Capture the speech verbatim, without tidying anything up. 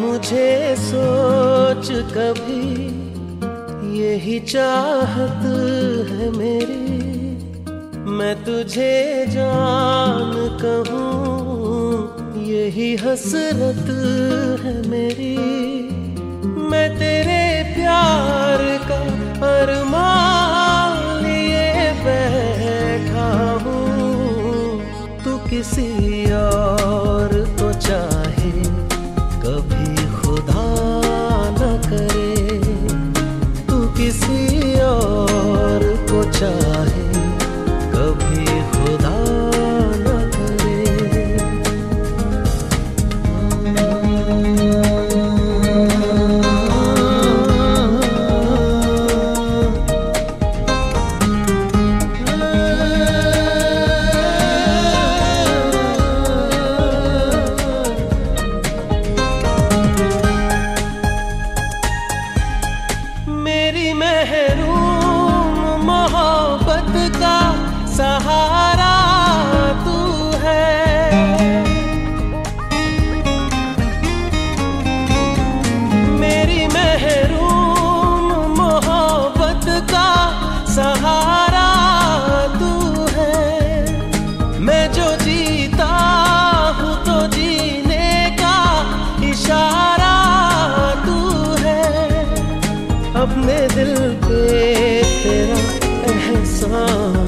मुझे सोच कभी, यही चाहत है मेरी। मैं तुझे जान कहूँ, यही हसरत है मेरी। मैं तेरे प्यार का अरमान लिए बैठा हूँ। तू किसी और को चाहे, कभी खुदा न करे। तू किसी और को चाहे, कभी खुदा न करे। मेरी महरूम मोहब्बत का सहारा तू है। मेरी महरूम मोहब्बत का सहारा तू है। मैं जो जीता हूँ तो जीने का इशारा तू है। अपने दिल पे तेरा एहसान